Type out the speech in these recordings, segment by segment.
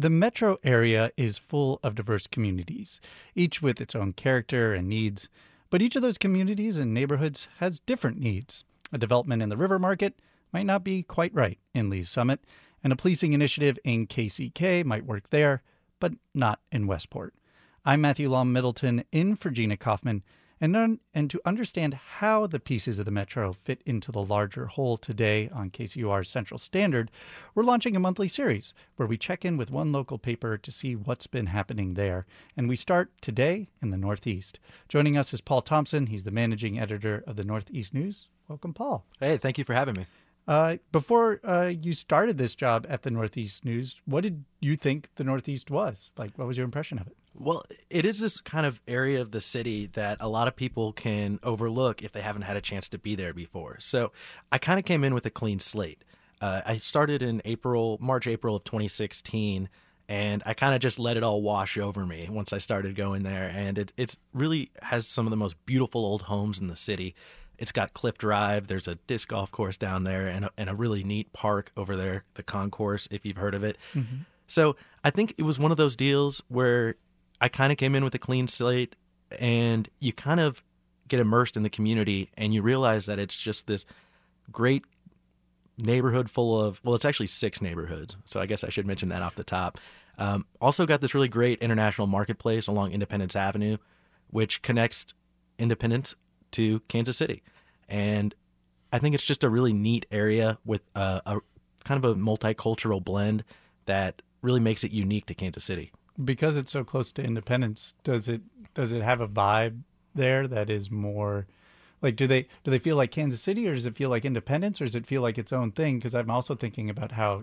The metro area is full of diverse communities, each with its own character and needs. But each of those communities and neighborhoods has different needs. A development in the River Market might not be quite right in Lee's Summit, and a policing initiative in KCK might work there, but not in Westport. I'm Matthew Long Middleton in for Gina Kaufman, and to understand how the pieces of the Metro fit into the larger whole today on KCUR's Central Standard, we're launching a monthly series where we check in with one local paper to see what's been happening there. And we start today in the Northeast. Joining us is Paul Thompson. He's the managing editor of the Northeast News. Welcome, Paul. Hey, thank you for having me. Before you started this job at the Northeast News, what did you think the Northeast was? What was your impression of it? Well, it is this kind of area of the city that a lot of people can overlook if they haven't had a chance to be there before. So I kind of came in with a clean slate. I started in March, April of 2016, and I kind of just let it all wash over me once I started going there. And it really has some of the most beautiful old homes in the city. It's got Cliff Drive. There's a disc golf course down there and a really neat park over there, the Concourse, if you've heard of it. Mm-hmm. So I think it was one of those deals where I kind of came in with a clean slate, and you kind of get immersed in the community, and you realize that it's just this great neighborhood full of, well, it's actually 6 neighborhoods, so I guess I should mention that off the top. Also got this really great international marketplace along Independence Avenue, which connects Independence to Kansas City. And I think it's just a really neat area with a kind of a multicultural blend that really makes it unique to Kansas City. Because it's so close to Independence, does it have a vibe there that is more like, do they feel like Kansas City, or does it feel like Independence, or does it feel like its own thing? Because I'm also thinking about how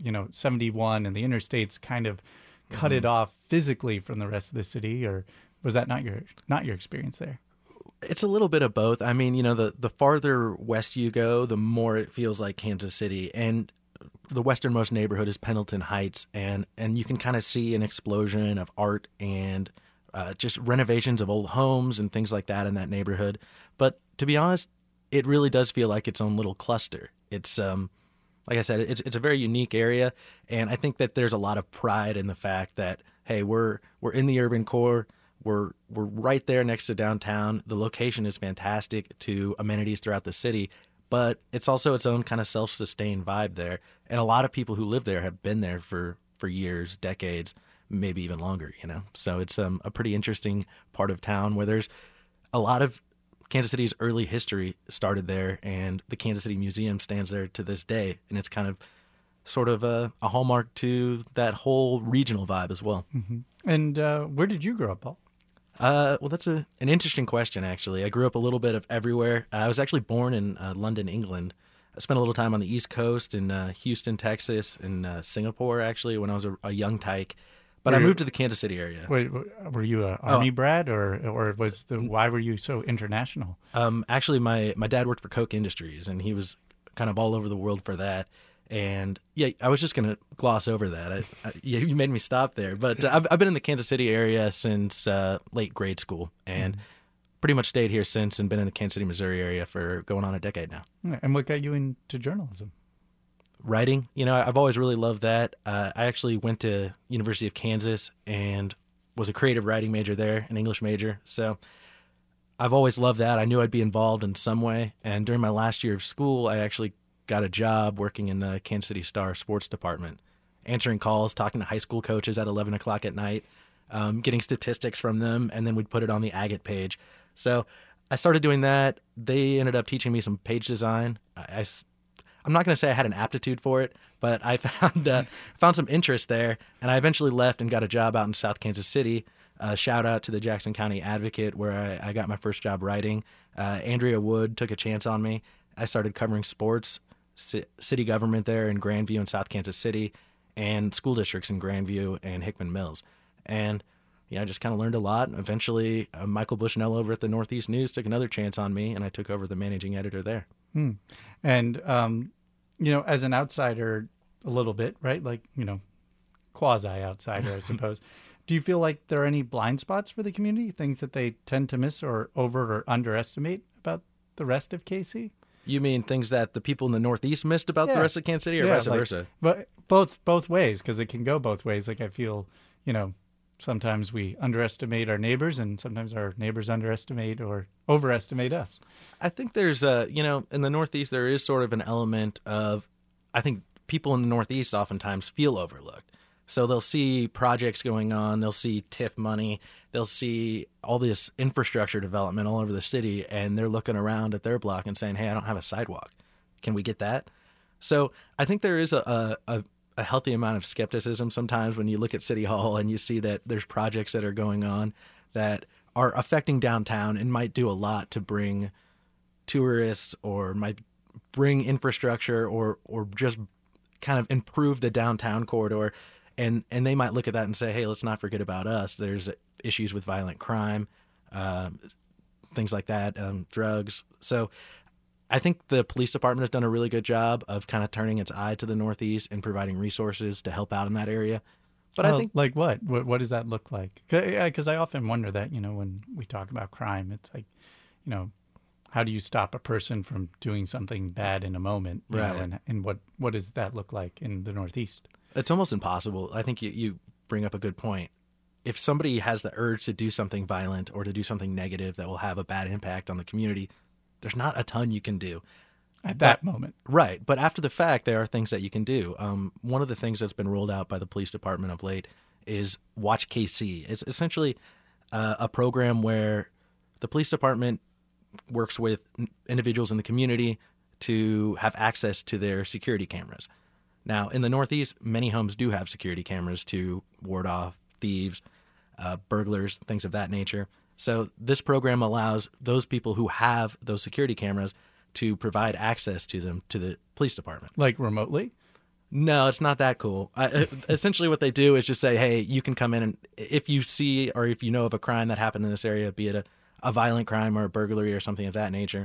71 and the interstates kind of cut it off physically from the rest of the city, or was that not your experience there? It's a little bit of both. I mean, the farther west you go, the more it feels like Kansas City. And the westernmost neighborhood is Pendleton Heights, and you can kind of see an explosion of art and just renovations of old homes and things like that in that neighborhood. But to be honest, it really does feel like its own little cluster. It's like I said, it's a very unique area, and I think that there's a lot of pride in the fact that, hey, we're in the urban core. We're right there next to downtown. The location is fantastic to amenities throughout the city, but it's also its own kind of self-sustained vibe there. And a lot of people who live there have been there for years, decades, maybe even longer, So it's a pretty interesting part of town where there's a lot of Kansas City's early history started there, and the Kansas City Museum stands there to this day. And it's kind of sort of a hallmark to that whole regional vibe as well. Mm-hmm. And where did you grow up, Paul? Well, that's an interesting question, actually. I grew up a little bit of everywhere. I was actually born in London, England. I spent a little time on the East Coast in Houston, Texas, and Singapore, actually, when I was a young tyke. But I moved to the Kansas City area. Wait, were you an Army brat, or why were you so international? Actually, my dad worked for Koch Industries, and he was kind of all over the world for that. And yeah, I was just going to gloss over that. You made me stop there. But I've been in the Kansas City area since late grade school, and pretty much stayed here since, and been in the Kansas City, Missouri area for going on a decade now. And what got you into journalism? Writing. I've always really loved that. I actually went to University of Kansas and was a creative writing major there, an English major. So I've always loved that. I knew I'd be involved in some way. And during my last year of school, I actually got a job working in the Kansas City Star sports department, answering calls, talking to high school coaches at 11 o'clock at night, getting statistics from them, and then we'd put it on the Agate page. So I started doing that. They ended up teaching me some page design. I'm not going to say I had an aptitude for it, but I found some interest there, and I eventually left and got a job out in South Kansas City. Shout out to the Jackson County Advocate, where I got my first job writing. Andrea Wood took a chance on me. I started covering sports, city government there in Grandview and South Kansas City, and school districts in Grandview and Hickman Mills. And I just kind of learned a lot. Eventually, Michael Bushnell over at the Northeast News took another chance on me, and I took over the managing editor there. And, as an outsider a little bit, right? Quasi-outsider, I suppose. Do you feel like there are any blind spots for the community, things that they tend to miss or over or underestimate about the rest of KC? You mean things that the people in the Northeast missed about the rest of Kansas City, or vice versa? But both ways, because it can go both ways. Like I feel, sometimes we underestimate our neighbors, and sometimes our neighbors underestimate or overestimate us. I think there's in the Northeast there is sort of an element of, I think people in the Northeast oftentimes feel overlooked. So they'll see projects going on, they'll see TIF money, they'll see all this infrastructure development all over the city, and they're looking around at their block and saying, hey, I don't have a sidewalk. Can we get that? So I think there is a healthy amount of skepticism sometimes when you look at City Hall and you see that there's projects that are going on that are affecting downtown and might do a lot to bring tourists or might bring infrastructure or just kind of improve the downtown corridor. And they might look at that and say, hey, let's not forget about us. There's issues with violent crime, things like that, drugs. So I think the police department has done a really good job of kind of turning its eye to the Northeast and providing resources to help out in that area. But I think, like what? What does that look like? Because I often wonder that, when we talk about crime, it's like, how do you stop a person from doing something bad in a moment? Right. And what does that look like in the Northeast? It's almost impossible. I think you bring up a good point. If somebody has the urge to do something violent or to do something negative that will have a bad impact on the community, there's not a ton you can do at that moment. Right. But after the fact, there are things that you can do. One of the things that's been rolled out by the police department of late is Watch KC. It's essentially a program where the police department works with individuals in the community to have access to their security cameras. Now, in the Northeast, many homes do have security cameras to ward off thieves, burglars, things of that nature. So this program allows those people who have those security cameras to provide access to them to the police department. Like remotely? No, it's not that cool. Essentially what they do is just say, hey, you can come in and if you see or if you know of a crime that happened in this area, be it a violent crime or a burglary or something of that nature,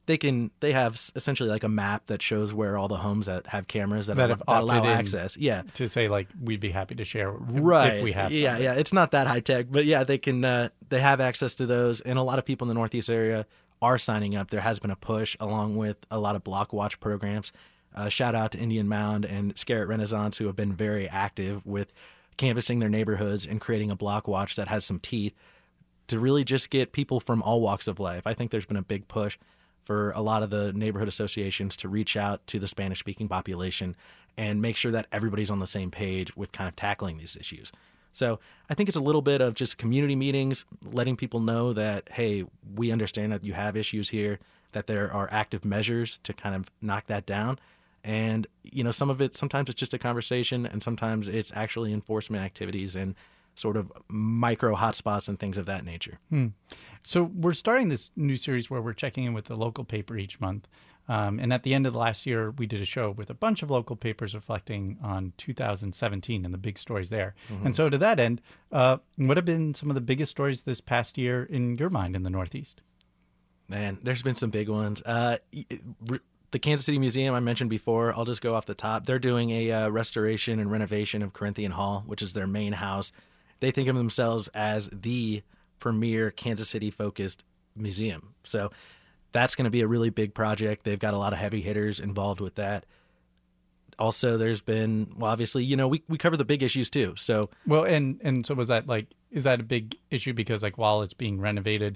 they have essentially like a map that shows where all the homes that have cameras that allow access. Yeah. To say like, we'd be happy to share right. if we have Yeah. something. Yeah. It's not that high tech, but yeah, they can, they have access to those. And a lot of people in the Northeast area are signing up. There has been a push along with a lot of block watch programs. Shout out to Indian Mound and Scarrett Renaissance, who have been very active with canvassing their neighborhoods and creating a block watch that has some teeth to really just get people from all walks of life. I think there's been a big push for a lot of the neighborhood associations to reach out to the Spanish-speaking population and make sure that everybody's on the same page with kind of tackling these issues. So I think it's a little bit of just community meetings, letting people know that, hey, we understand that you have issues here, that there are active measures to kind of knock that down. And, some of it, sometimes it's just a conversation and sometimes it's actually enforcement activities and sort of micro hotspots and things of that nature. So we're starting this new series where we're checking in with the local paper each month. And at the end of the last year, we did a show with a bunch of local papers reflecting on 2017 and the big stories there. Mm-hmm. And so to that end, what have been some of the biggest stories this past year in your mind in the Northeast? Man, there's been some big ones. The Kansas City Museum I mentioned before, I'll just go off the top. They're doing a restoration and renovation of Corinthian Hall, which is their main house. They think of themselves as the premier Kansas City-focused museum. So that's going to be a really big project. They've got a lot of heavy hitters involved with that. Also, there's been, well, obviously, we cover the big issues too. So well, and so was that is that a big issue because while it's being renovated,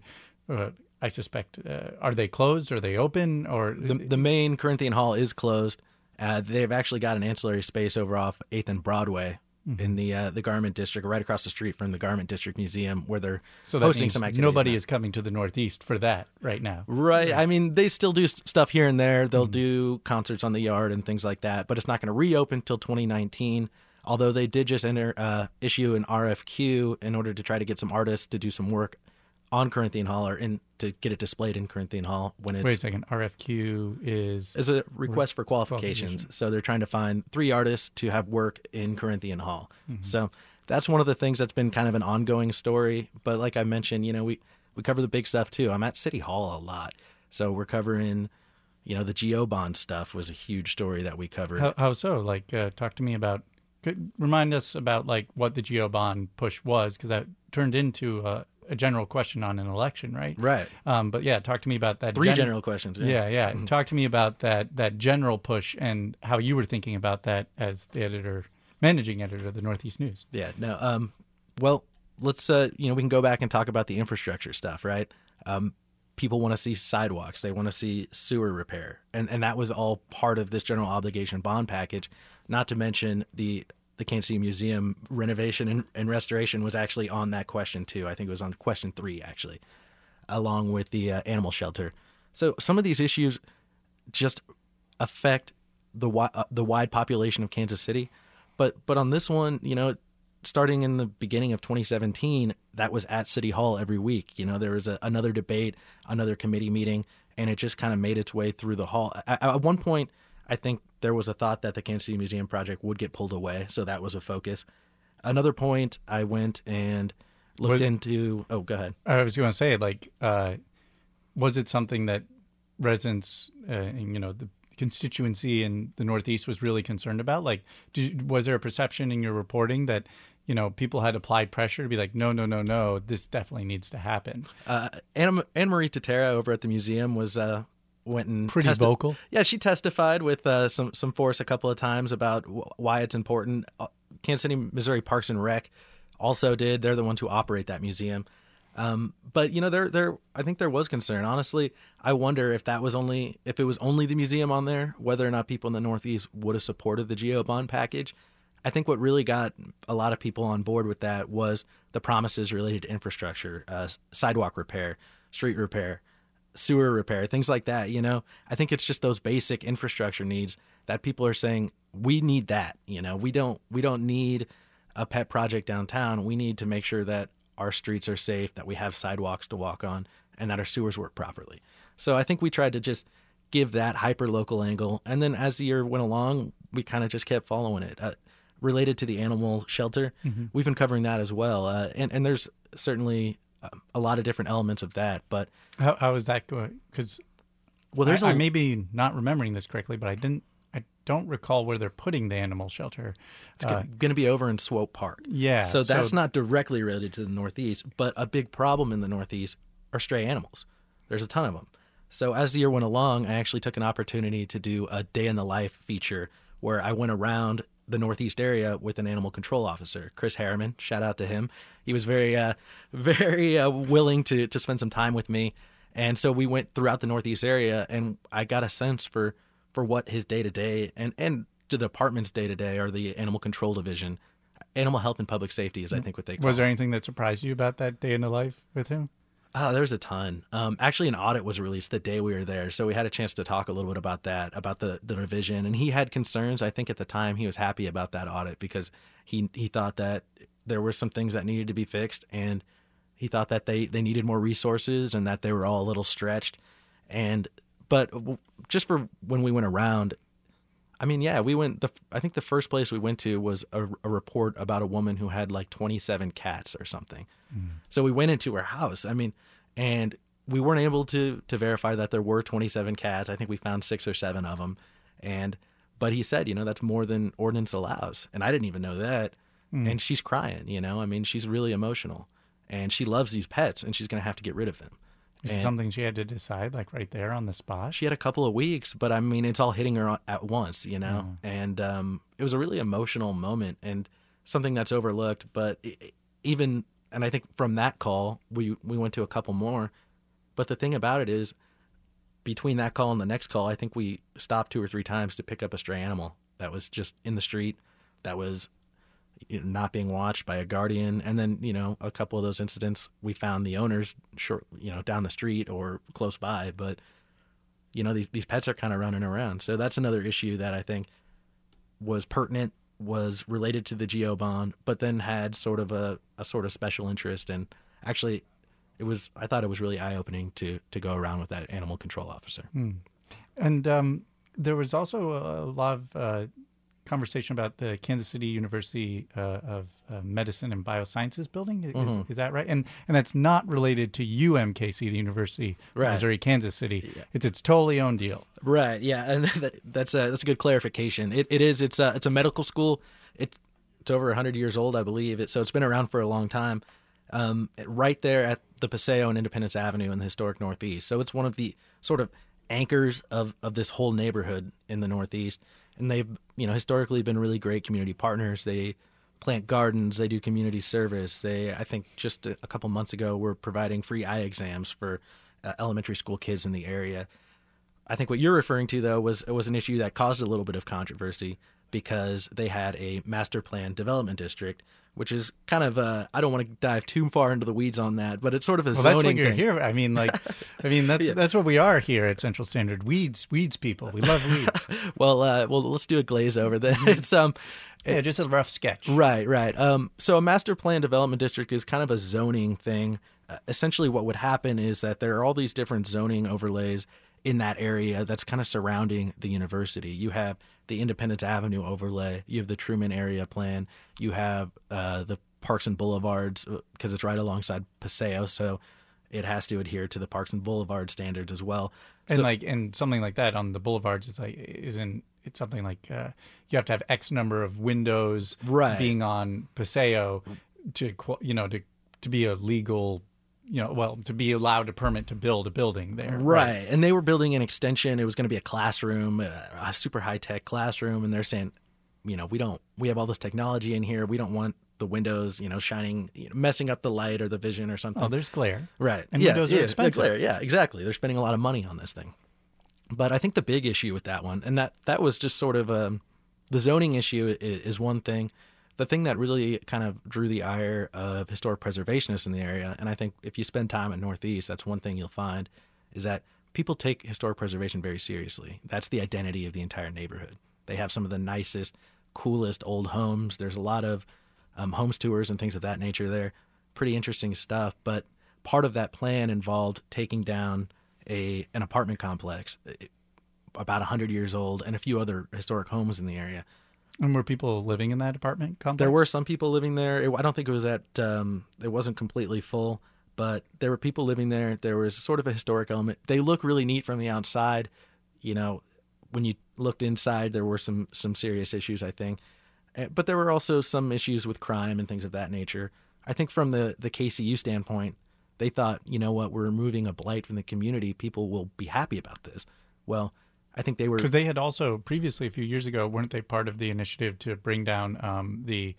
I suspect, are they closed? Are they open? Or the main Corinthian Hall is closed. They've actually got an ancillary space over off 8th and Broadway. Mm-hmm. In the Garment District, right across the street from the Garment District Museum, where they're hosting some activities. Nobody is coming to the Northeast for that right now. Right. Yeah. I mean, they still do stuff here and there. They'll do concerts on the yard and things like that, but it's not going to reopen till 2019, although they did just issue an RFQ in order to try to get some artists to do some work on Corinthian Hall or to get it displayed in Corinthian Hall. Wait a second. RFQ is a request for qualifications. So they're trying to find 3 artists to have work in Corinthian Hall. Mm-hmm. So that's one of the things that's been kind of an ongoing story. But like I mentioned, we cover the big stuff too. I'm at City Hall a lot. So we're covering, the GO bond stuff was a huge story that we covered. How so? Talk to me remind us about what the GO bond push was, because that turned into a general question on an election, right? Right. But yeah, talk to me about that. Three general questions. Yeah. Talk to me about that general push and how you were thinking about that as the managing editor of the Northeast News. Yeah. No. Well, let's we can go back and talk about the infrastructure stuff, right? People want to see sidewalks. They want to see sewer repair. And that was all part of this general obligation bond package, not to mention the Kansas City Museum renovation and restoration was actually on that question too. I think it was on question 3 actually, along with the animal shelter. So some of these issues just affect the wide population of Kansas City. But on this one, starting in the beginning of 2017, that was at City Hall every week. There was another debate, another committee meeting, and it just kind of made its way through the hall. At one point, I think there was a thought that the Kansas City Museum project would get pulled away, so that was a focus. Another point, I went and looked into... Oh, go ahead. I was going to say, was it something that residents, the constituency in the Northeast was really concerned about? Was there a perception in your reporting that people had applied pressure to be like, no, this definitely needs to happen? Anne Marie Totera over at the museum went and pretty vocal. Yeah, she testified with some force a couple of times about why it's important. Kansas City, Missouri Parks and Rec also did. They're the ones who operate that museum. But I think there was concern. Honestly, I wonder if it was only the museum on there, whether or not people in the Northeast would have supported the GO bond package. I think what really got a lot of people on board with that was the promises related to infrastructure, sidewalk repair, street repair, sewer repair, things like that. I think it's just those basic infrastructure needs that people are saying we need that. We don't need a pet project downtown. We need to make sure that our streets are safe, that we have sidewalks to walk on, and that our sewers work properly. So I think we tried to just give that hyper-local angle. And then as the year went along, we kind of just kept following it. Related to the animal shelter, we've been covering that as well. And there's certainly a lot of different elements of that. But how is that going? Because I may be not remembering this correctly, but I don't recall where they're putting the animal shelter. It's going to be over in Swope Park. Yeah. So that's not directly related to the Northeast, but a big problem in the Northeast are stray animals. There's a ton of them. So as the year went along, I actually took an opportunity to do a day in the life feature where I went around the Northeast area with an animal control officer, Chris Harriman. Shout out to him. He was very willing to spend some time with me. And so we went throughout the Northeast area, and I got a sense for what his day-to-day and the department's day-to-day or the animal control division. Animal health and public safety is, I think, what they call it. Was there anything that surprised you about that day in the life with him? Oh, there's a ton. Actually, an audit was released the day we were there, so we had a chance to talk a little bit about that, about the division. And he had concerns. I think at the time he was happy about that audit because he thought that there were some things that needed to be fixed, and he thought that they needed more resources and that they were all a little stretched. But just for when we went around, I mean, yeah, we went. I think the first place we went to was a report about a woman who had like 27 cats or something. So we went into her house. I mean, and we weren't able to verify that there were 27 cats. I think we found 6 or 7 of them. But he said, that's more than ordinance allows, and I didn't even know that. And she's crying. I mean, she's really emotional, and she loves these pets, and she's going to have to get rid of them. Is it something she had to decide, like right there on the spot? She had a couple of weeks, but I mean, it's all hitting her at once, And it was a really emotional moment and something that's overlooked. But and I think from that call, we went to a couple more. But the thing about it is, between that call and the next call, I think we stopped 2 or 3 times to pick up a stray animal that was just in the street, that was not being watched by a guardian. And then, a couple of those incidents, we found the owners down the street or close by. But, these pets are kind of running around. So that's another issue that I think was pertinent, was related to the GO bond, but then had sort of a sort of special interest. And actually, I thought it was really eye-opening to go around with that animal control officer. And there was also a lot of conversation about the Kansas City University of Medicine and Biosciences building. Is that right? And that's not related to UMKC, the University of Missouri, Kansas City. Yeah. It's its totally own deal. Right. Yeah, and that's a good clarification. It is. It's a medical school. It's over 100 years old, I believe. So it's been around for a long time. right there at the Paseo and Independence Avenue in the historic Northeast. So it's one of the sort of anchors of this whole neighborhood in the Northeast. And they've, historically been really great community partners. They plant gardens. They do community service. I think just a couple months ago, were providing free eye exams for elementary school kids in the area. I think what you're referring to, though, was an issue that caused a little bit of controversy because they had a master plan development district, which is kind of I don't want to dive too far into the weeds on that, but it's sort of a zoning that's what you're thing. here. That's what we are here at Central Standard. Weeds people. We love weeds. Well, let's do a glaze over then. It's just a rough sketch. Right. So a master plan development district is kind of a zoning thing. Essentially, what would happen is that there are all these different zoning overlays in that area that's kind of surrounding the university. You have the Independence Avenue overlay. You have the Truman area plan. You have the Parks and Boulevards because it's right alongside Paseo, so it has to adhere to the Parks and Boulevard standards as well. And something like that on the boulevards it's something like you have to have X number of windows being on Paseo to be a legal. To be allowed a permit to build a building there. Right. And they were building an extension. It was going to be a classroom, a super high-tech classroom. And they're saying, we have all this technology in here. We don't want the windows, shining, messing up the light or the vision or something. Oh, there's glare. Right. And windows are expensive. Glare. Yeah, exactly. They're spending a lot of money on this thing. But I think the big issue with that one, and that was just sort of the zoning issue is one thing. The thing that really kind of drew the ire of historic preservationists in the area, and I think if you spend time at Northeast, that's one thing you'll find, is that people take historic preservation very seriously. That's the identity of the entire neighborhood. They have some of the nicest, coolest old homes. There's a lot of homes tours and things of that nature there. Pretty interesting stuff, but part of that plan involved taking down an apartment complex about 100 years old and a few other historic homes in the area. And were people living in that apartment complex? There were some people living there. I don't think it was it wasn't completely full, but there were people living there. There was sort of a historic element. They look really neat from the outside. When you looked inside, there were some serious issues, I think. But there were also some issues with crime and things of that nature. I think from the KCU standpoint, they thought, we're removing a blight from the community. People will be happy about this. Well, I think they were... Because they had also previously, a few years ago, weren't they part of the initiative to bring down the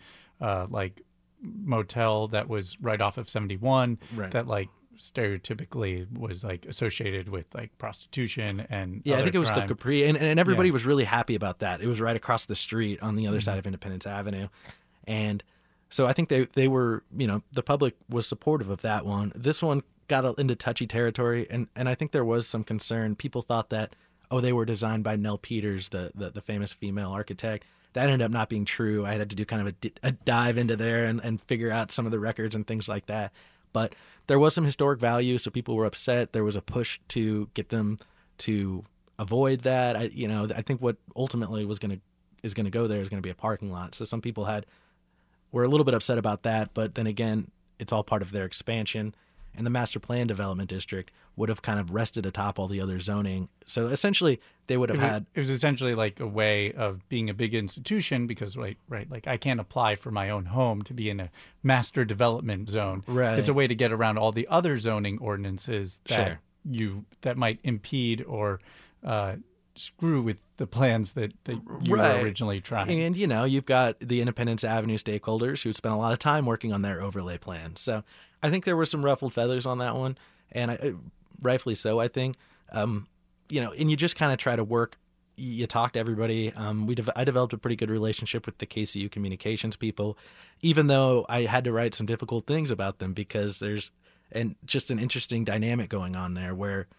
motel that was right off of 71 that stereotypically was associated with prostitution and I think it was crime. the Capri, and everybody was really happy about that. It was right across the street on the other side of Independence Avenue, and so I think they were the public was supportive of that one. This one got into touchy territory, and I think there was some concern. People thought that they were designed by Nell Peters, the famous female architect. That ended up not being true. I had to do kind of a dive into there and figure out some of the records and things like that. But there was some historic value, so people were upset. There was a push to get them to avoid that. I think what ultimately is going to go there is going to be a parking lot. So some people were a little bit upset about that, but then again, it's all part of their expansion. And the master plan development district would have kind of rested atop all the other zoning. So essentially, they would have It was essentially like a way of being a big institution because, right, I can't apply for my own home to be in a master development zone. Right. It's a way to get around all the other zoning ordinances that that might impede or screw with the plans that you were originally trying. And, you've got the Independence Avenue stakeholders who spent a lot of time working on their overlay plan. So I think there were some ruffled feathers on that one, and rightfully so, I think. And you just kind of try to work. You talk to everybody. I developed a pretty good relationship with the KCU communications people, even though I had to write some difficult things about them because there's just an interesting dynamic going on there where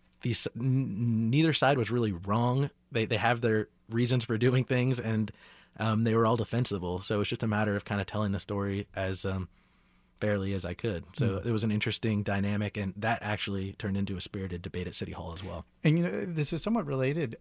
neither side was really wrong. They have their reasons for doing things, and they were all defensible. So it's just a matter of kind of telling the story as fairly as I could. So it was an interesting dynamic, and that actually turned into a spirited debate at City Hall as well. And this is somewhat related.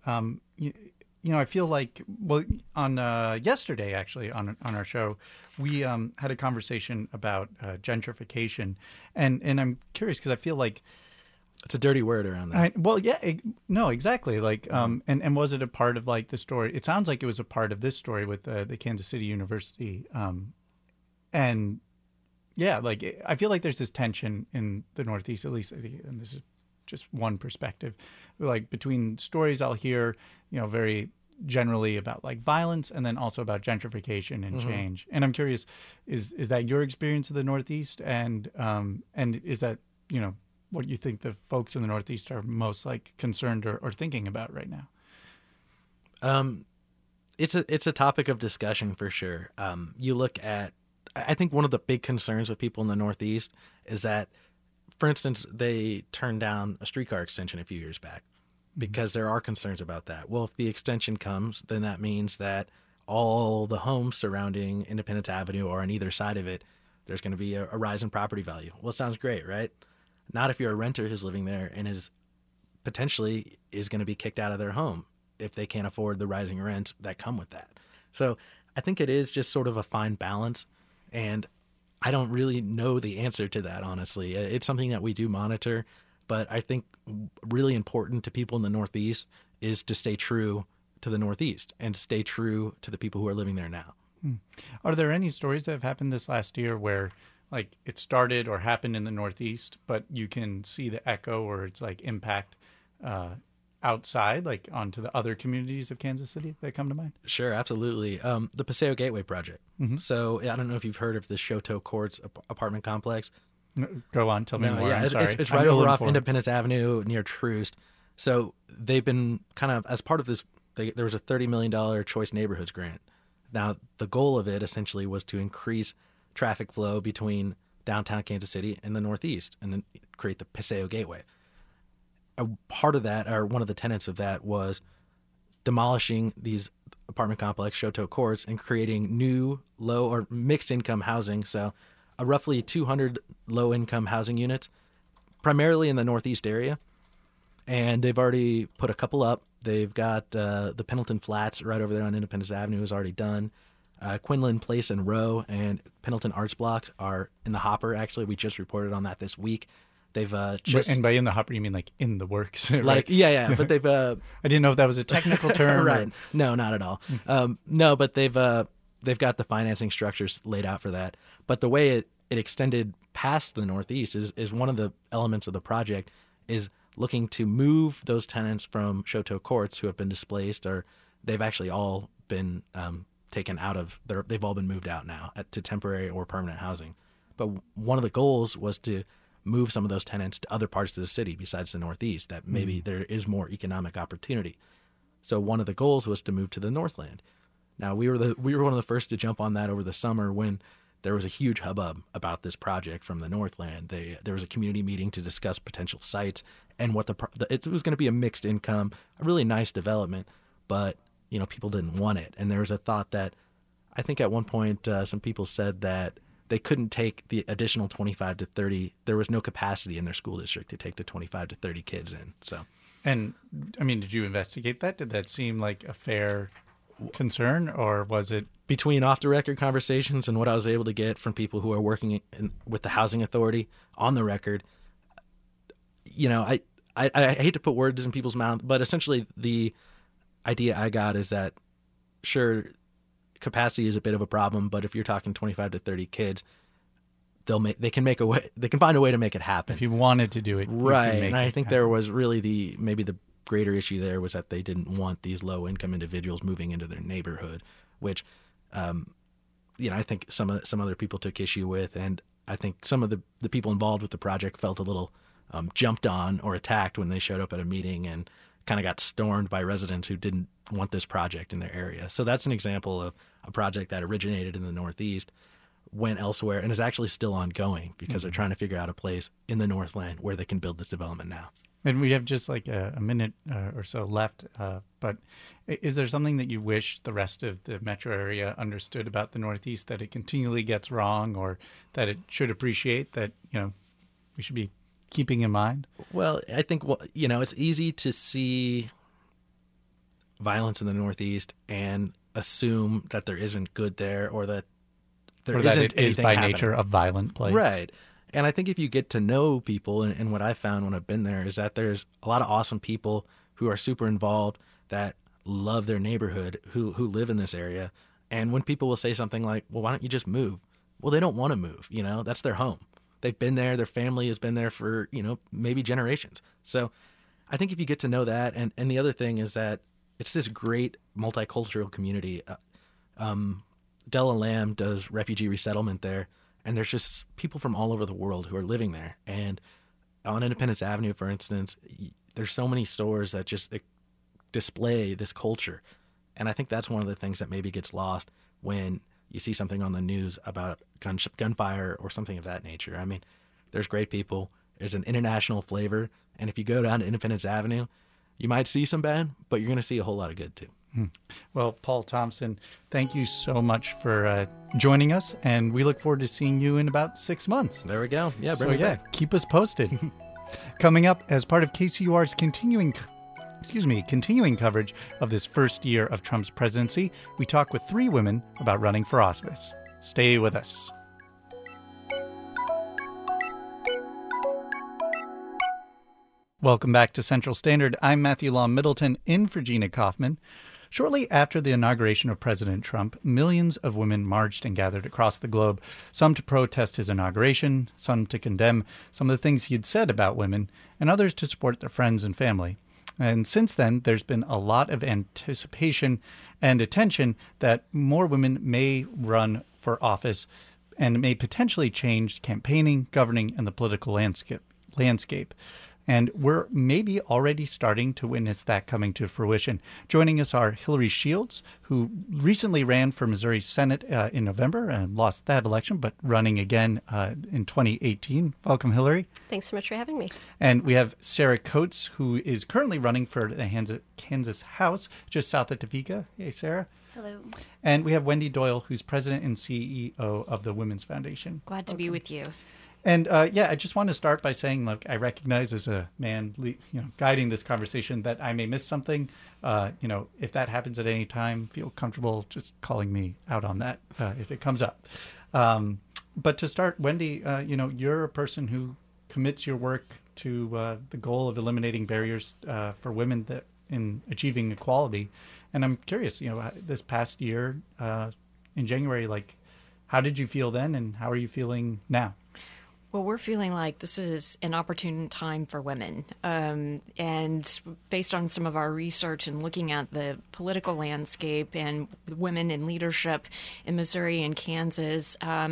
I feel like on yesterday actually on our show, we had a conversation about gentrification, and I'm curious because I feel like it's a dirty word around that. No, exactly. And was it a part of the story? It sounds like it was a part of this story with the Kansas City University, and Yeah, like I feel like there's this tension in the Northeast, at least, and this is just one perspective, like between stories I'll hear, very generally about like violence, and then also about gentrification and change. And I'm curious, is that your experience of the Northeast, and is that what you think the folks in the Northeast are most like concerned or thinking about right now? It's a topic of discussion for sure. You look at, I think one of the big concerns with people in the Northeast is that, for instance, they turned down a streetcar extension a few years back because there are concerns about that. Well, if the extension comes, then that means that all the homes surrounding Independence Avenue or on either side of it, there's going to be a rise in property value. Well, it sounds great, right? Not if you're a renter who's living there and is potentially is going to be kicked out of their home if they can't afford the rising rents that come with that. So I think it is just sort of a fine balance, and I don't really know the answer to that, honestly. It's something that we do monitor, but I think really important to people in the Northeast is to stay true to the Northeast and to stay true to the people who are living there now. Are there any stories that have happened this last year where like it started or happened in the Northeast, but you can see the echo or its like impact outside, like onto the other communities of Kansas City that come to mind? Sure, absolutely. The Paseo Gateway project. So I don't know if you've heard of the Choteau Courts apartment complex. Go on, tell me more. Yeah, I'm sorry. It's right over off Independence Avenue near Troost. So they've been kind of, as part of this, there was a $30 million Choice Neighborhoods grant. Now, the goal of it essentially was to increase traffic flow between downtown Kansas City and the Northeast and then create the Paseo Gateway. A part of that, or one of the tenets of that, was demolishing these apartment complex, Choteau Courts, and creating new low or mixed income housing. So roughly 200 low income housing units, primarily in the Northeast area. And they've already put a couple up. They've got the Pendleton Flats right over there on Independence Avenue is already done. Quinlan Place and Row and Pendleton Arts Block are in the hopper. Actually, we just reported on that this week. They've just, and by in the hopper you mean like in the works, right? Like yeah. But they've I didn't know if that was a technical term, right? Or... No, not at all. No, but they've got the financing structures laid out for that. But the way it extended past the Northeast is one of the elements of the project is looking to move those tenants from Choteau Courts who have been displaced, or they've actually all been taken out of they've all been moved out now to temporary or permanent housing. But one of the goals was to move some of those tenants to other parts of the city besides the Northeast, that maybe there is more economic opportunity. So one of the goals was to move to the Northland. Now we were one of the first to jump on that over the summer when there was a huge hubbub about this project from the Northland. There was a community meeting to discuss potential sites and what it was going to be a mixed income, a really nice development, but people didn't want it. And there was a thought that I think at one point some people said that they couldn't take the additional 25 to 30. There was no capacity in their school district to take the 25 to 30 kids in. So, and I mean, did you investigate that? Did that seem like a fair concern, or was it between off-the-record conversations and what I was able to get from people who are working with the housing authority on the record? I hate to put words in people's mouth, but essentially the idea I got is that sure, capacity is a bit of a problem, but if you're talking 25 to 30 kids, they can find a way to make it happen. If you wanted to do it, right? And I think there was really maybe the greater issue there was that they didn't want these low income individuals moving into their neighborhood, which I think some other people took issue with, and I think some of the people involved with the project felt a little jumped on or attacked when they showed up at a meeting and kind of got stormed by residents who didn't want this project in their area. So that's an example of a project that originated in the Northeast, went elsewhere, and is actually still ongoing because they're trying to figure out a place in the Northland where they can build this development now. And we have just like a minute or so left, but is there something that you wish the rest of the metro area understood about the Northeast that it continually gets wrong, or that it should appreciate that, we should be keeping in mind? Well, I think, it's easy to see violence in the Northeast and assume that there isn't good there, or that there isn't it is by happening. nature a violent place. Right. And I think if you get to know people, and what I've found when I've been there is that there's a lot of awesome people who are super involved, that love their neighborhood, who live in this area. And when people will say something like, well, why don't you just move? well, they don't want to move. That's their home. They've been there. Their family has been there for, maybe generations. So I think if you get to know that, and the other thing is that it's this great multicultural community. Della Lamb does refugee resettlement there, and there's just people from all over the world who are living there. And on Independence Avenue, for instance, there's so many stores that just display this culture. And I think that's one of the things that maybe gets lost when you see something on the news about gunfire or something of that nature. I mean, there's great people. There's an international flavor. And if you go down to Independence Avenue, you might see some bad, but you're going to see a whole lot of good too. Well, Paul Thompson, thank you so much for joining us, and we look forward to seeing you in about 6 months. There we go. Yeah, bring me back. Keep us posted. Coming up, as part of KCUR's continuing coverage of this first year of Trump's presidency, we talk with 3 women about running for office. Stay with us. Welcome back to Central Standard. I'm Matthew Law Middleton in for Gina Kaufman. Shortly after the inauguration of President Trump, millions of women marched and gathered across the globe, some to protest his inauguration, some to condemn some of the things he had said about women, and others to support their friends and family. And since then, there's been a lot of anticipation and attention that more women may run for office and may potentially change campaigning, governing, and the political landscape. And we're maybe already starting to witness that coming to fruition. Joining us are Hillary Shields, who recently ran for Missouri Senate in November and lost that election, but running again in 2018. Welcome, Hillary. Thanks so much for having me. And we have Sarah Coates, who is currently running for the Kansas House, just south of Topeka. Hey, Sarah. Hello. And we have Wendy Doyle, who's president and CEO of the Women's Foundation. Glad to be with you. And I just want to start by saying, look, I recognize as a man, guiding this conversation that I may miss something. If that happens at any time, feel comfortable just calling me out on that if it comes up. But to start, Wendy, you're a person who commits your work to the goal of eliminating barriers for women in achieving equality. And I'm curious, this past year in January, how did you feel then, and how are you feeling now? Well, we're feeling like this is an opportune time for women. And based on some of our research and looking at the political landscape and women in leadership in Missouri and Kansas,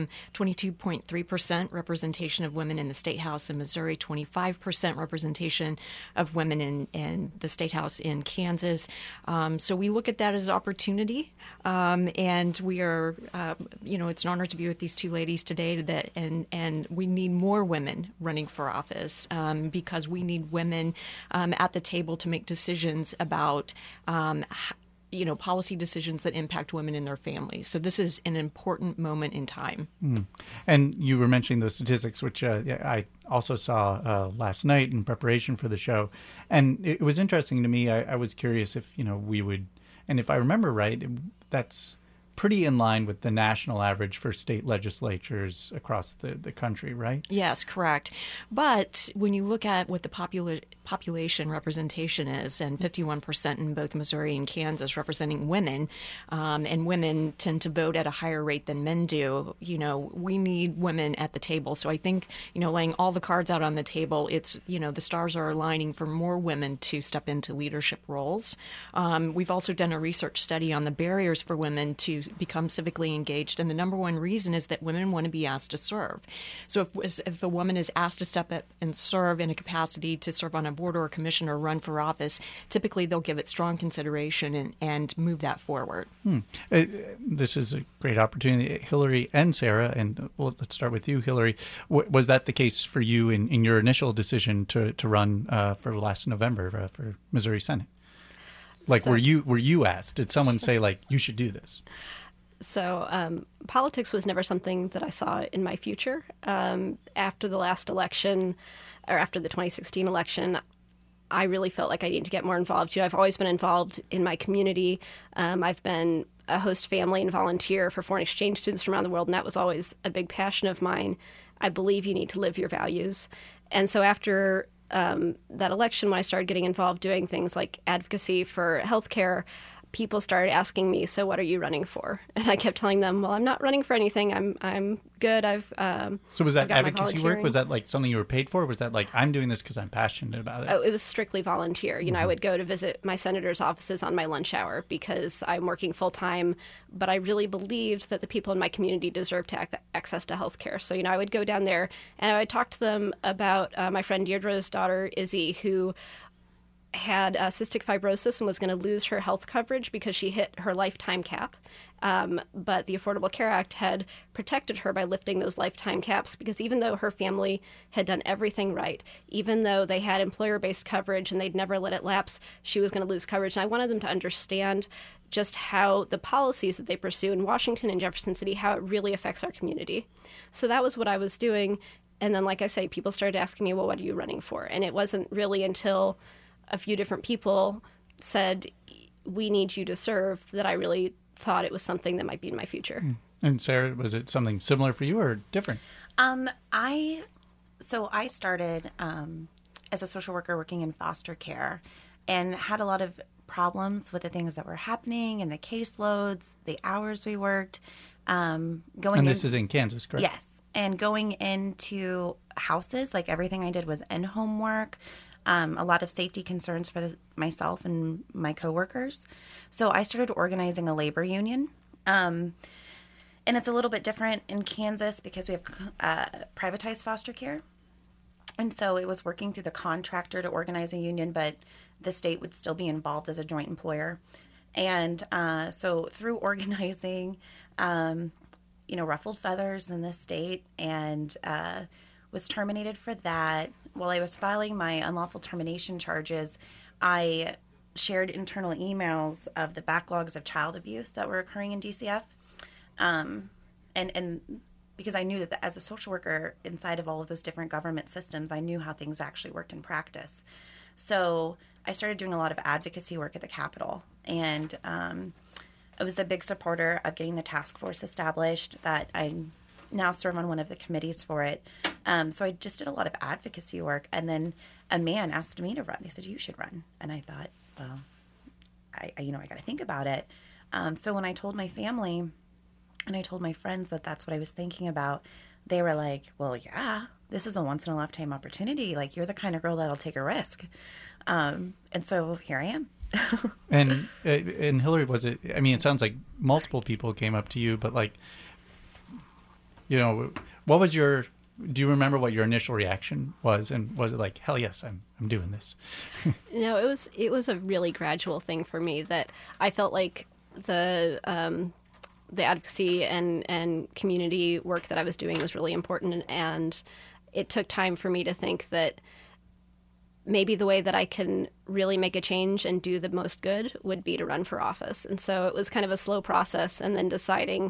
22.3% representation of women in the State House in Missouri, 25% representation of women in the State House in Kansas. So we look at that as an opportunity. And we are, it's an honor to be with these 2 ladies today and we need more women running for office because we need women at the table to make decisions about policy decisions that impact women and their families. So this is an important moment in time. And you were mentioning those statistics, which I also saw last night in preparation for the show. And it was interesting to me. I was curious if, we would, and if I remember right, that's pretty in line with the national average for state legislatures across the country, right? Yes, correct. But when you look at what the population representation is, and 51% in both Missouri and Kansas representing women, and women tend to vote at a higher rate than men do, we need women at the table. So I think, laying all the cards out on the table, it's, the stars are aligning for more women to step into leadership roles. We've also done a research study on the barriers for women to become civically engaged, and the number one reason is that women want to be asked to serve. So if a woman is asked to step up and serve in a capacity to serve on a board or a commission or run for office, typically they'll give it strong consideration and move that forward. This is a great opportunity, Hillary and Sarah, and let's start with you, Hillary. Was that the case for you in your initial decision to run for last November for Missouri Senate? Were you asked? Did someone say, you should do this? So politics was never something that I saw in my future. After the last election, or after the 2016 election, I really felt like I needed to get more involved. I've always been involved in my community. I've been a host family and volunteer for foreign exchange students from around the world, and that was always a big passion of mine. I believe you need to live your values. And so after that election, when I started getting involved doing things like advocacy for healthcare, people started asking me, "So what are you running for?" And I kept telling them, "Well, I'm not running for anything. I'm good. So was that I've got my advocacy work? volunteering." Was that like something you were paid for? Or was that like, I'm doing this because I'm passionate about it? Oh, it was strictly volunteer. I would go to visit my senator's offices on my lunch hour because I'm working full time, but I really believed that the people in my community deserved to have access to health care. So, I would go down there and I would talk to them about my friend Deirdre's daughter, Izzy, who had cystic fibrosis and was going to lose her health coverage because she hit her lifetime cap. But the Affordable Care Act had protected her by lifting those lifetime caps because even though her family had done everything right, even though they had employer-based coverage and they'd never let it lapse, she was going to lose coverage. And I wanted them to understand just how the policies that they pursue in Washington and Jefferson City, how it really affects our community. So that was what I was doing. And then, like I say, people started asking me, well, what are you running for? And it wasn't really until a few different people said, we need you to serve, that I really thought it was something that might be in my future. And Sarah, was it something similar for you or different? I started as a social worker working in foster care and had a lot of problems with the things that were happening and the caseloads, the hours we worked. This is in Kansas, correct? Yes. And going into houses, like everything I did was in-home work. A lot of safety concerns for myself and my coworkers. So I started organizing a labor union. And it's a little bit different in Kansas because we have privatized foster care. And so it was working through the contractor to organize a union, but the state would still be involved as a joint employer. And so through organizing, ruffled feathers in the state and was terminated for that. While I was filing my unlawful termination charges, I shared internal emails of the backlogs of child abuse that were occurring in DCF. And because I knew that as a social worker inside of all of those different government systems, I knew how things actually worked in practice. So I started doing a lot of advocacy work at the Capitol. And I was a big supporter of getting the task force established that I now serve on one of the committees for it. So I just did a lot of advocacy work. And then a man asked me to run. They said, you should run. And I thought, well, I got to think about it. So when I told my family and I told my friends that that's what I was thinking about, they were like, well, yeah, this is a once-in-a-lifetime opportunity. Like, you're the kind of girl that'll take a risk. And so here I am. And Hillary, was it, I mean, it sounds like multiple people came up to you, but like, what was do you remember what your initial reaction was? And was it like, hell yes, I'm doing this? No, it was a really gradual thing for me that I felt like the advocacy and community work that I was doing was really important. And it took time for me to think that maybe the way that I can really make a change and do the most good would be to run for office. And so it was kind of a slow process, and then deciding,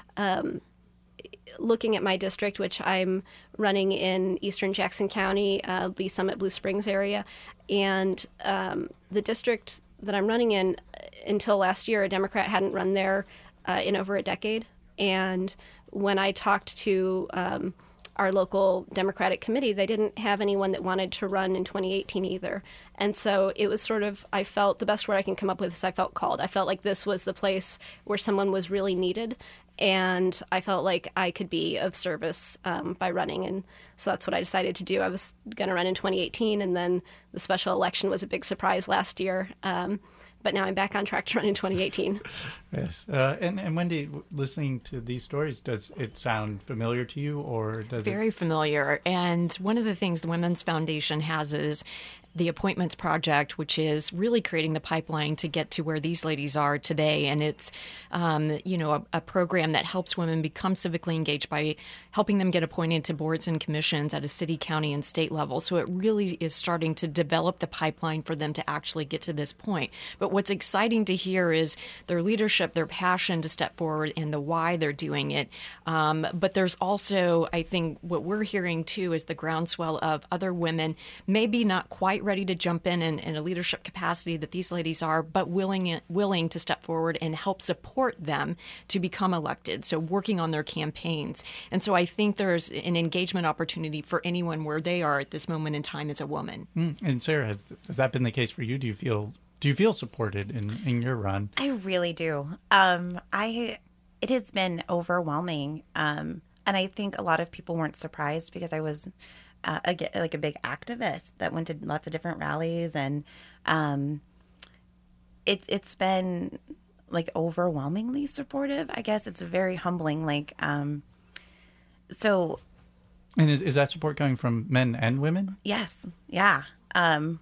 looking at my district, which I'm running in eastern Jackson County, Lee Summit, Blue Springs area, and the district that I'm running in, until last year, a Democrat hadn't run there in over a decade. And when I talked to our local Democratic committee, they didn't have anyone that wanted to run in 2018 either. And so it was sort of, I felt, the best word I can come up with is I felt called. I felt like this was the place where someone was really needed. And I felt like I could be of service by running. And so that's what I decided to do. I was going to run in 2018, and then the special election was a big surprise last year. But now I'm back on track to run in 2018. Yes. And Wendy, listening to these stories, does it sound familiar to you, or does it? Very familiar. And one of the things the Women's Foundation has is the Appointments Project, which is really creating the pipeline to get to where these ladies are today. And it's, a program that helps women become civically engaged by helping them get appointed to boards and commissions at a city, county, and state level. So it really is starting to develop the pipeline for them to actually get to this point. But what's exciting to hear is their leadership, their passion to step forward, and the why they're doing it. But there's also, I think, what we're hearing too is the groundswell of other women, maybe not quite ready to jump in a leadership capacity that these ladies are, but willing to step forward and help support them to become elected. So working on their campaigns. And so I think there's an engagement opportunity for anyone where they are at this moment in time as a woman. And Sarah, has that been the case for you? Do you feel Do you feel supported in your run? I really do. It has been overwhelming, and I think a lot of people weren't surprised because I was a big activist that went to lots of different rallies, and it's been like overwhelmingly supportive. I guess it's very humbling. So. And is that support coming from men and women? Yes, yeah, and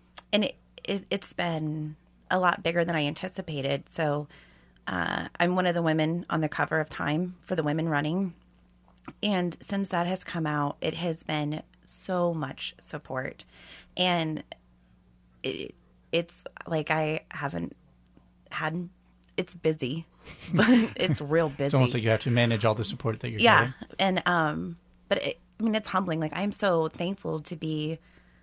it's been a lot bigger than I anticipated. So I'm one of the women on the cover of Time for the women running. And since that has come out, it has been so much support. And it's like I haven't had, it's busy, but it's real busy. It's almost like you have to manage all the support that you're getting. And but it's humbling. Like, I'm so thankful to be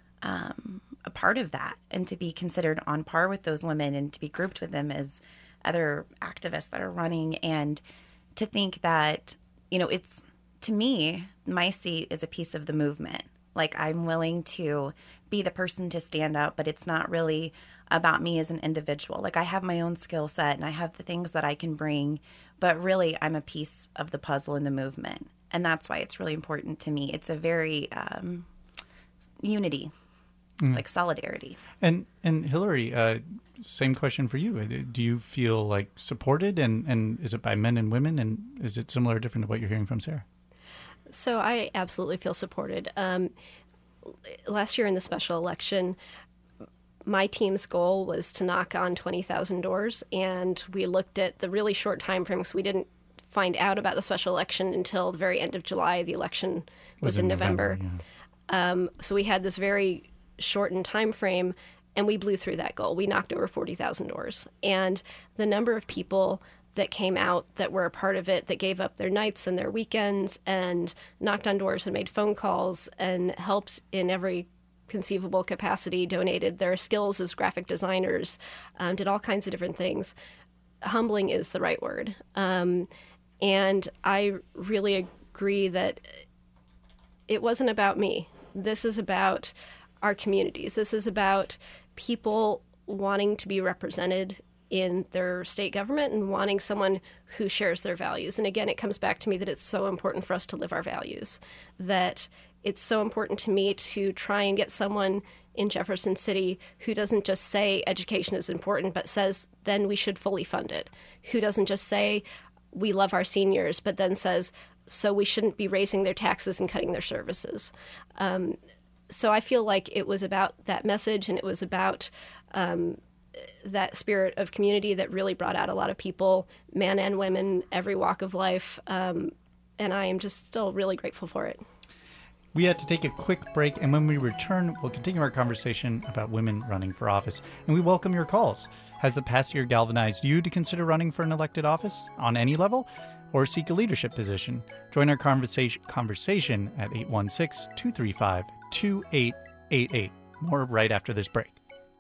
a part of that and to be considered on par with those women and to be grouped with them as other activists that are running, and to think that, it's, to me, my seat is a piece of the movement. Like, I'm willing to be the person to stand up, but it's not really about me as an individual. Like, I have my own skill set and I have the things that I can bring, but really I'm a piece of the puzzle in the movement. And that's why it's really important to me. It's a very unity, like solidarity. And Hillary, same question for you. Do you feel like supported, and is it by men and women, and is it similar or different to what you're hearing from Sarah? So I absolutely feel supported. Last year in the special election, my team's goal was to knock on 20,000 doors, and we looked at the really short time frame because we didn't find out about the special election until the very end of July. The election was in November. Yeah. So we had this very shortened time frame, and we blew through that goal. We knocked over 40,000 doors. And the number of people that came out that were a part of it, that gave up their nights and their weekends and knocked on doors and made phone calls and helped in every conceivable capacity, donated their skills as graphic designers, did all kinds of different things. Humbling is the right word. And I really agree that it wasn't about me. This is about our communities. This is about people wanting to be represented in their state government and wanting someone who shares their values. And again, it comes back to me that it's so important for us to live our values, that it's so important to me to try and get someone in Jefferson City who doesn't just say education is important, but says then we should fully fund it, who doesn't just say we love our seniors, but then says so we shouldn't be raising their taxes and cutting their services. So I feel like it was about that message, and it was about that spirit of community that really brought out a lot of people, men and women, every walk of life, and I am just still really grateful for it. We had to take a quick break, and when we return, we'll continue our conversation about women running for office, and we welcome your calls. Has the past year galvanized you to consider running for an elected office on any level, or seek a leadership position? Join our conversation at 816-235-2888. More right after this break.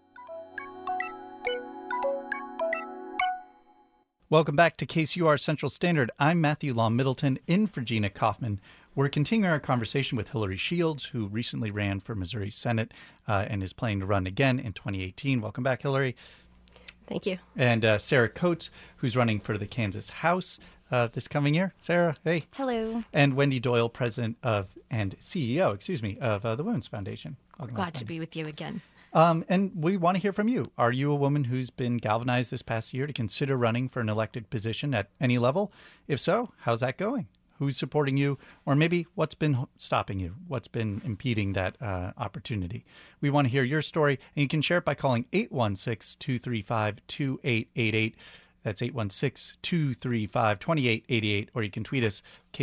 Welcome back to KCUR Central Standard. I'm Matthew Law Middleton, in for Gina Kaufman. We're continuing our conversation with Hillary Shields, who recently ran for Missouri Senate and is planning to run again in 2018. Welcome back, Hillary. Thank you. And Sarah Coates, who's running for the Kansas House this coming year. Sarah, hey. Hello. And Wendy Doyle, president and CEO of the Women's Foundation. Glad to be with you again. And we want to hear from you. Are you a woman who's been galvanized this past year to consider running for an elected position at any level? If so, how's that going? Who's supporting you? Or maybe what's been stopping you? What's been impeding that opportunity? We want to hear your story, and you can share it by calling 816-235-2888. That's 816-235-2888, or you can tweet us at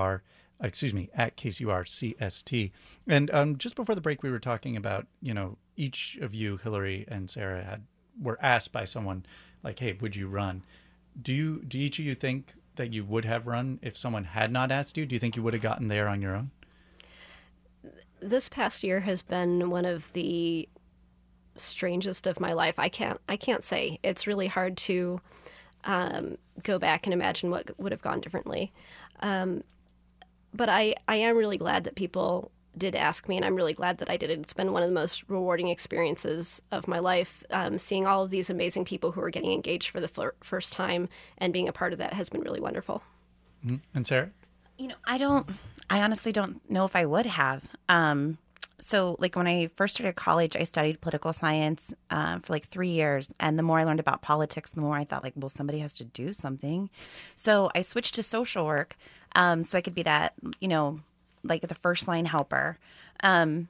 KCURCST. And just before the break, we were talking about, each of you, Hillary and Sarah, were asked by someone, like, hey, would you run? Do each of you think that you would have run if someone had not asked you? Do you think you would have gotten there on your own? This past year has been one of the strangest of my life. I can't say. It's really hard to go back and imagine what would have gone differently. But I am really glad that people did ask me, and I'm really glad that I did it. It's been one of the most rewarding experiences of my life. Seeing all of these amazing people who are getting engaged for the first time and being a part of that has been really wonderful. Mm-hmm. And Sarah? I honestly don't know if I would have. So like when I first started college, I studied political science for like 3 years. And the more I learned about politics, the more I thought like, well, somebody has to do something. So I switched to social work so I could be that, like the first line helper. But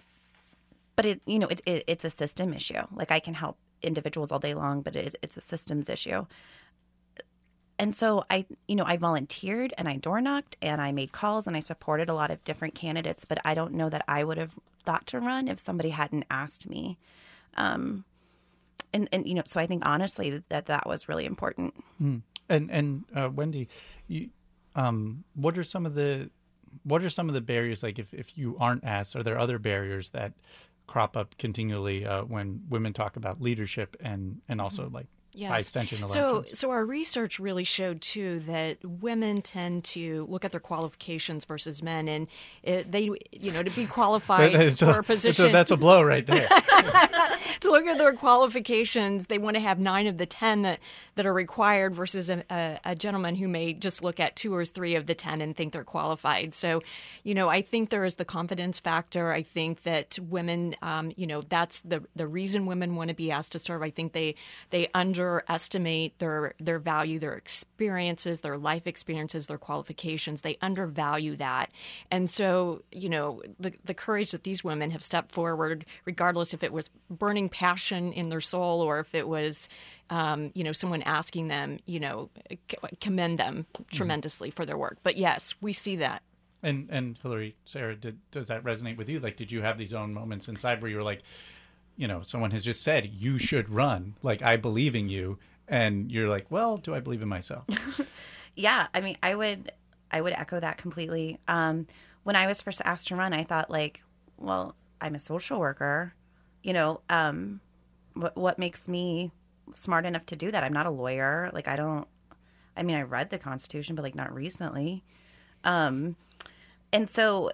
it's a system issue. Like I can help individuals all day long, but it's a systems issue. And so I volunteered and I door knocked and I made calls and I supported a lot of different candidates, but I don't know that I would have thought to run if somebody hadn't asked me. So I think honestly that was really important. Mm. And Wendy, what are some of the barriers? Like if you aren't asked, are there other barriers that crop up continually when women talk about leadership and also like by extension elections? So our research really showed too that women tend to look at their qualifications versus men, and they to be qualified for a position. So that's a blow right there. To look at their qualifications, they want to have 9 of the 10 that are required versus a gentleman who may just look at 2 or 3 of the 10 and think they're qualified. So, I think there is the confidence factor. I think that women, that's the reason women want to be asked to serve. I think they underestimate their value, their experiences, their life experiences, their qualifications. They undervalue that. And so, the courage that these women have stepped forward, regardless if it was burning passion in their soul or if it was, someone asking them, commend them tremendously for their work. But yes, we see that. And Hillary, Sarah, does that resonate with you? Like, did you have these own moments inside where you were like, someone has just said you should run, like, I believe in you, and you're like, well, do I believe in myself? Yeah, I mean, I would echo that completely. When I was first asked to run, I thought like, well, I'm a social worker, what makes me smart enough to do that? I'm not a lawyer. Like, I read the Constitution, but like not recently. And so,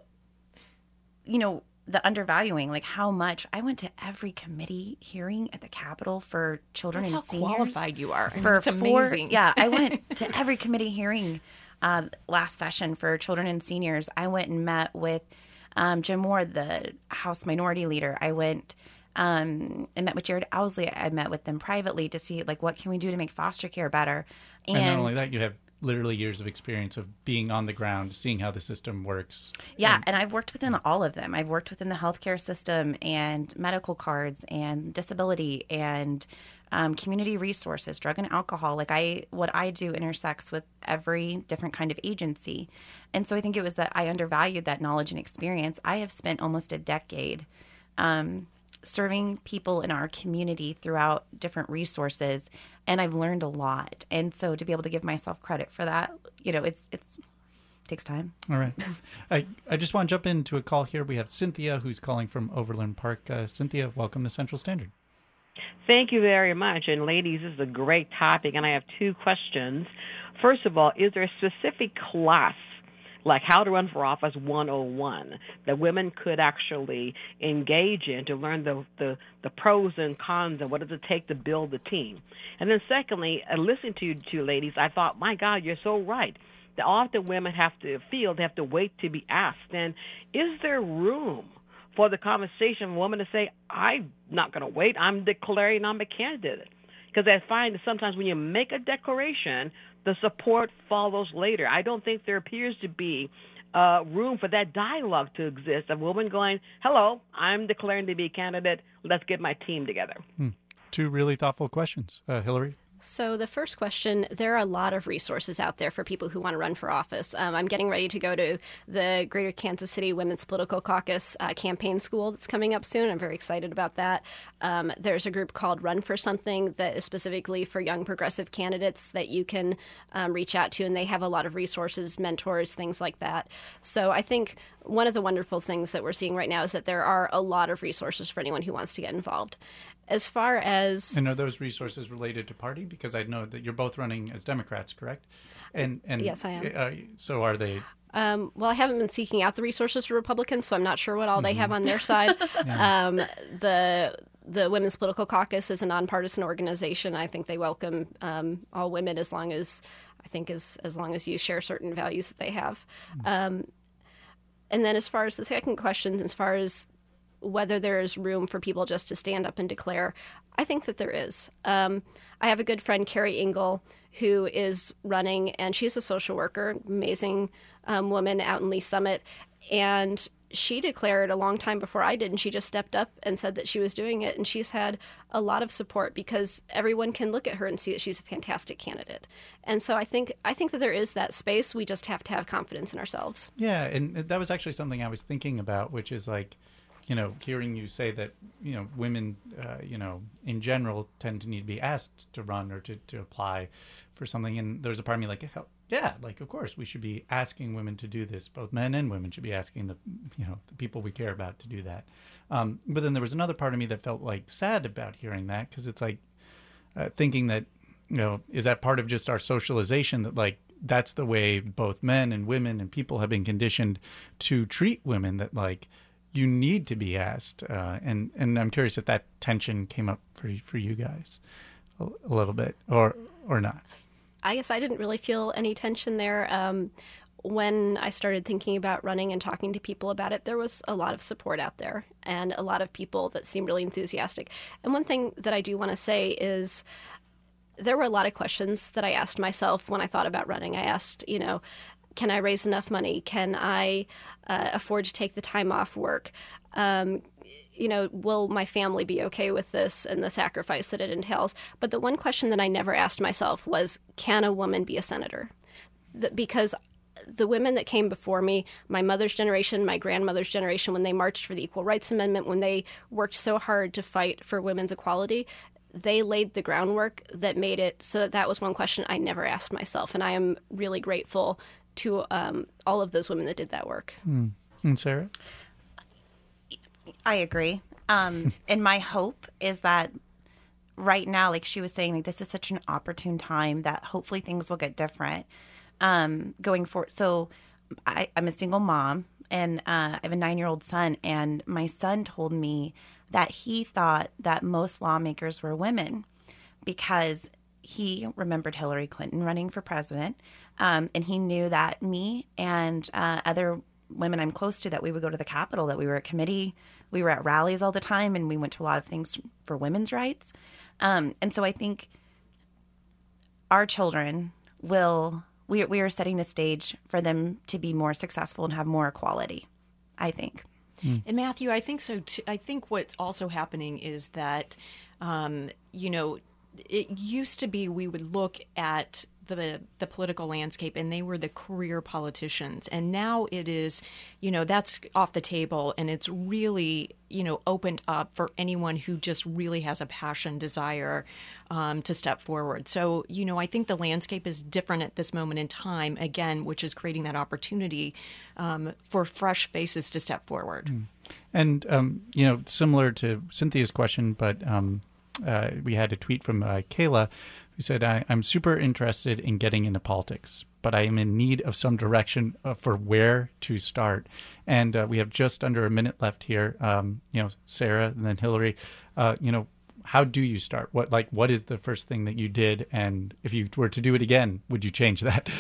the undervaluing, like how much I went to every committee hearing at the Capitol for children and seniors. How qualified you are. For it's amazing. I went to every committee hearing last session for children and seniors. I went and met with Jim Ward, the House Minority Leader. I went and met with Jared Owsley. I met with them privately to see like what can we do to make foster care better. And not only that, you have literally years of experience of being on the ground, seeing how the system works. Yeah, and I've worked within all of them. I've worked within the healthcare system and medical cards and disability and community resources, drug and alcohol. Like what I do intersects with every different kind of agency. And so I think it was that I undervalued that knowledge and experience. I have spent almost a decade serving people in our community throughout different resources, and I've learned a lot. And so to be able to give myself credit for that, it takes time. All right. I just want to jump into a call here. We have Cynthia who's calling from Overland Park. Cynthia, welcome to Central Standard. Thank you very much. And ladies, this is a great topic, and I have 2 questions. First of all, is there a specific class, like How to Run for Office 101, that women could actually engage in to learn the pros and cons and what does it take to build the team? And then secondly, listening to you 2 ladies, I thought, my God, you're so right. That often women have to feel they have to wait to be asked. And is there room for the conversation, a woman to say, I'm not going to wait, I'm declaring I'm a candidate? Because I find that sometimes when you make a declaration, the support follows later. I don't think there appears to be room for that dialogue to exist. A woman going, hello, I'm declaring to be a candidate. Let's get my team together. 2 really thoughtful questions. Hillary? So the first question, there are a lot of resources out there for people who want to run for office. I'm getting ready to go to the Greater Kansas City Women's Political Caucus campaign school that's coming up soon. I'm very excited about that. There's a group called Run for Something that is specifically for young progressive candidates that you can reach out to, and they have a lot of resources, mentors, things like that. So I think one of the wonderful things that we're seeing right now is that there are a lot of resources for anyone who wants to get involved. As far as... And are those resources related to party? Because I know that you're both running as Democrats, correct? And yes, I am. So are they Well, I haven't been seeking out the resources for Republicans, so I'm not sure what all they have on their side. The Women's Political Caucus is a nonpartisan organization. I think they welcome all women as long as you share certain values that they have. And then as far as the second question, as far as whether there is room for people just to stand up and declare, I think that there is. I have a good friend, Carrie Engel, who is running, and she's a social worker, amazing woman out in Lee Summit, and she declared a long time before I did, and she just stepped up and said that she was doing it, and she's had a lot of support because everyone can look at her and see that she's a fantastic candidate. And so I think that there is that space. We just have to have confidence in ourselves. Yeah, and that was actually something I was thinking about, which is like, hearing you say that, women, in general tend to need to be asked to run or to apply for something. And there's a part of me like, yeah, like, of course, we should be asking women to do this. Both men and women should be asking the people we care about to do that. But then there was another part of me that felt like sad about hearing that, because it's like thinking that, is that part of just our socialization that like, that's the way both men and women and people have been conditioned to treat women, that like, you need to be asked. And I'm curious if that tension came up for you guys a little bit or not. I guess I didn't really feel any tension there. When I started thinking about running and talking to people about it, there was a lot of support out there and a lot of people that seemed really enthusiastic. And one thing that I do want to say is there were a lot of questions that I asked myself when I thought about running. I asked, can I raise enough money? Can I afford to take the time off work? Will my family be okay with this and the sacrifice that it entails? But the one question that I never asked myself was, can a woman be a senator? Because the women that came before me, my mother's generation, my grandmother's generation, when they marched for the Equal Rights Amendment, when they worked so hard to fight for women's equality, they laid the groundwork that made it so that was one question I never asked myself. And I am really grateful to all of those women that did that work. Mm. And Sarah? I agree. And my hope is that right now, like she was saying, like this is such an opportune time that hopefully things will get different going forward. So I'm a single mom, and I have a 9-year-old son, and my son told me that he thought that most lawmakers were women because he remembered Hillary Clinton running for president, and he knew that me and other women I'm close to, that we would go to the Capitol, that we were at committee, we were at rallies all the time, and we went to a lot of things for women's rights. And so I think our children we are setting the stage for them to be more successful and have more equality, I think. And Matthew, I think so too. I think what's also happening is that, it used to be we would look at the political landscape and they were the career politicians. And now it is, that's off the table, and it's really, opened up for anyone who just really has a passion, desire to step forward. So, I think the landscape is different at this moment in time, again, which is creating that opportunity for fresh faces to step forward. And, similar to Cynthia's question, but we had a tweet from Kayla who said, I'm super interested in getting into politics, but I am in need of some direction for where to start. And we have just under a minute left here. Sarah and then Hillary, how do you start? What is the first thing that you did? And if you were to do it again, would you change that?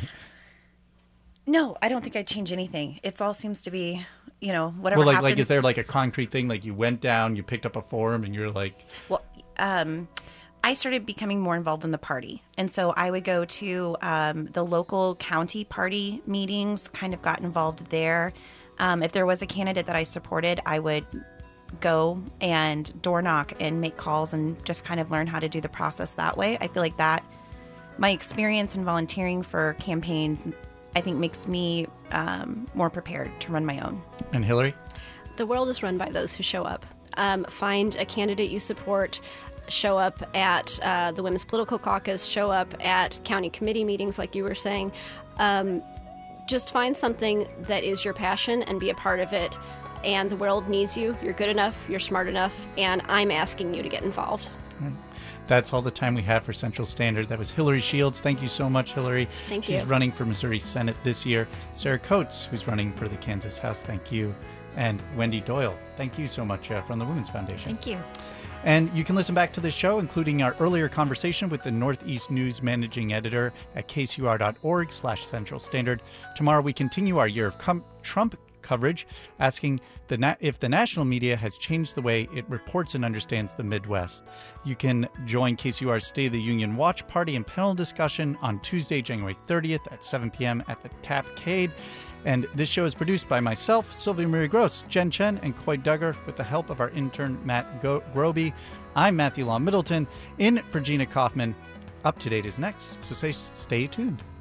No, I don't think I'd change anything. It all seems to be, whatever happens. Like, is there like a concrete thing? Like you went down, you picked up a form, and you're like... Well, I started becoming more involved in the party. And so I would go to the local county party meetings, kind of got involved there. If there was a candidate that I supported, I would go and door knock and make calls and just kind of learn how to do the process that way. I feel like that my experience in volunteering for campaigns, I think, makes me more prepared to run my own. And Hillary? The world is run by those who show up. Find a candidate you support. Show up at the Women's Political Caucus, show up at county committee meetings like you were saying. Just find something that is your passion and be a part of it. And the world needs you. You're good enough, you're smart enough, and I'm asking you to get involved. Right. That's all the time we have for Central Standard. That was Hillary Shields. Thank you so much, Hillary. Thank She's you. running for Missouri Senate this year. Sarah Coates, who's running for the Kansas House. Thank you. And Wendy Doyle. Thank you so much from the Women's Foundation. Thank you. And you can listen back to this show, including our earlier conversation with the Northeast News Managing Editor at kcur.org/Central Standard. Tomorrow we continue our year of Trump coverage, asking if the national media has changed the way it reports and understands the Midwest. You can join KCUR's State of the Union Watch Party and panel discussion on Tuesday, January 30th at 7 p.m. at the Tapcade. And this show is produced by myself, Sylvia Marie Gross, Jen Chen, and Coy Duggar with the help of our intern, Matt Groby. I'm Matthew Law Middleton in for Gina Kaufman. Up to Date is next, so stay tuned.